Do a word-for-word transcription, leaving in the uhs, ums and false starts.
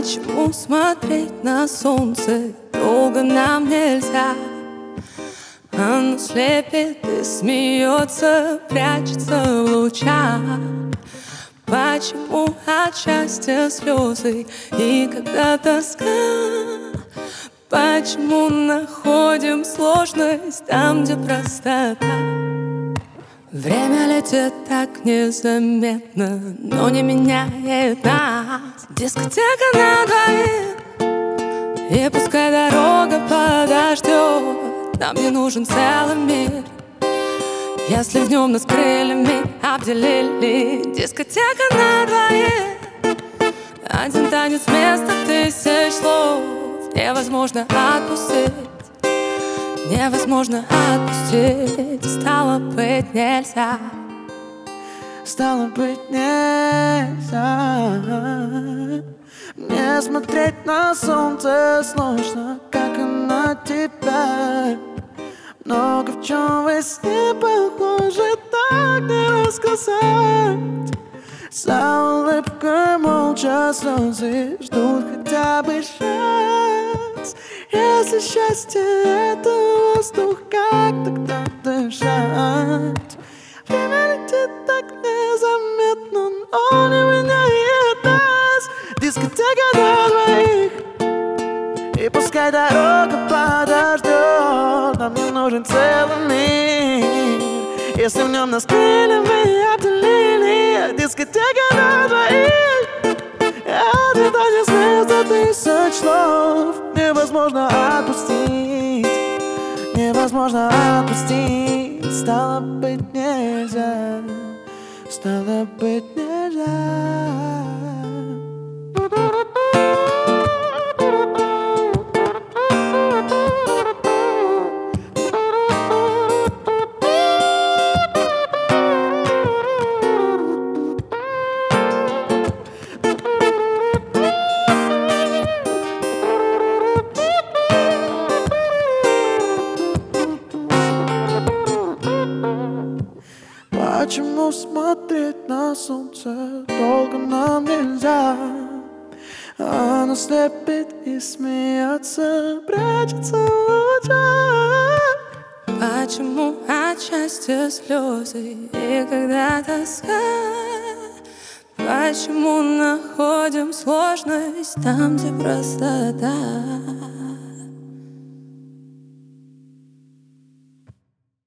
Почему смотреть на солнце долго нам нельзя? Оно слепит и смеется, прячется в лучах. Почему от счастья слезы и когда тоска? Почему находим сложность там, где простота? Время летит так незаметно, но не меняет нас. Дискотека на двоих, и пускай дорога подождет. Нам не нужен целый мир, если в нем нас крыльями обделили. Дискотека на двоих, один танец вместо тысяч слов. Невозможно отпустить, невозможно отпустить. Стало быть, нельзя. Стало быть, нельзя. Мне смотреть на солнце сложно, как и на тебя. Много в чем во сне похоже, так не рассказать. За улыбкой молча слезы ждут хотя бы шанс. Если счастье — это воздух, как тогда дышать? Время летит так незаметно, но не меняет нас. Дискотека на двоих, и пускай дорога подождет. Нам не нужен целый мир, если в нем нас крыльями обделили. Дискотека на двоих, один танец вместо тысяч слов. Невозможно отпустить, невозможно отпустить. Стало быть, нельзя, стало быть, нельзя. Почему смотреть на солнце долго нам нельзя? Оно слепит и смеется, прячется в лучах. Почему от счастья слезы и когда тоска? Почему находим сложность там, где простота?